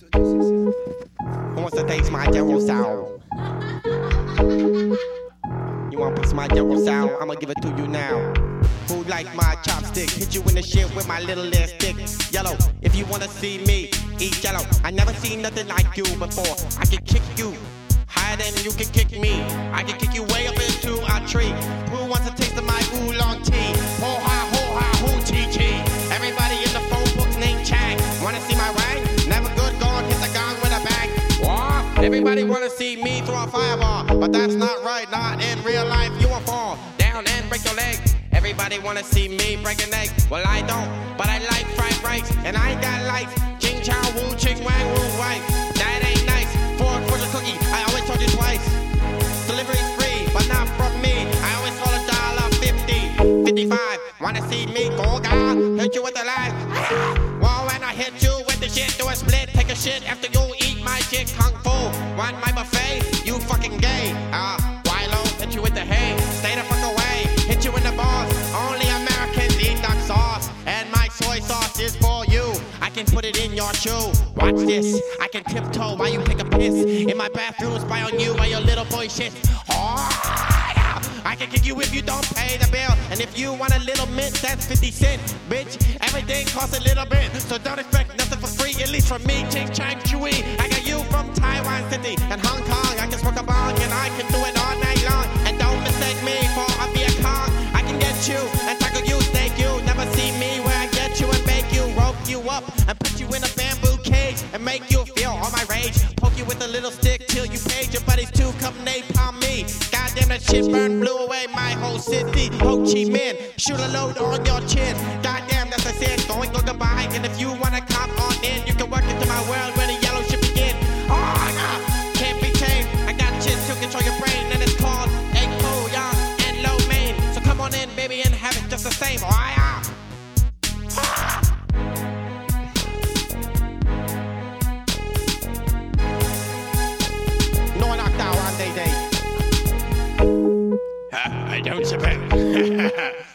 Who wants to taste my jungle sound? You want a piece of my jungle sound? I'ma give it to you now. Who like my chopstick? Hit you in the shit with my little ass stick. Yellow, if you wanna see me, eat yellow. I never seen nothing like you before. I can kick you higher than you can kick me. I can kick you way up into a tree. Who wants a taste of my oolong tea? Ho ha, hoo chee chee. Everybody in the phone book named Chang. Wanna see my wang? Never good, gone, hit the gong with a bang. What? Everybody wanna see me throw a fireball, but that's not right, not in real life. You won't fall down and break your leg. Everybody wanna see me break an egg. Well, I don't, but I like fried rice, and I ain't got lights. Ching chow woo, ching wang woo, white. That ain't nice. For the cookie, I always told you twice. Delivery's free, but not from me. I always call $1.50, 55. Wanna see me go, God? Hit you with the line. Well, when I hit you with the shit, do a split, take a shit after you eat my shit. Kung fu, want my buffet? You fucking gay. Wilo, hit you with the hay. Stay the fuck away. Hit you in the balls. Only Americans eat duck sauce, and my soy sauce is for you. I can put it in your shoe. Watch this. I can tiptoe while you take a piss in my bathroom. Spy on you while your little boy shit. Oh, yeah. I can kick you if you don't pay the bill, and if you want a little mint, that's 50 cents, bitch. Everything costs a little bit, so don't expect nothing for free. At least from me, Ching Chang Chewy. I got you from Taiwan City and Hong Kong. I can smoke a bong and I can do it all night long. And don't mistake me for a Viet Cong. I can get you and tackle you, snake you. Never see me where I get you and bake you, rope you up and put you in a bamboo cage and make you feel all my rage. Poke you with a little stick till you page. Your buddies too, come napalm me. Goddamn, that shit burned, blew away my whole city. Ho Chi Minh, shoot a load on your chin. Goddamn, that's a sin. Going go goodbye. And if you wanna come on in, you can work into my world where the yellow shit begin. Oh, nah, can't be tamed. I got shit to control your brain, and it's called egg poo, young and low main. So come on in, baby, and have it just the same. Oh, yeah. No one knocked out on day. I don't suppose.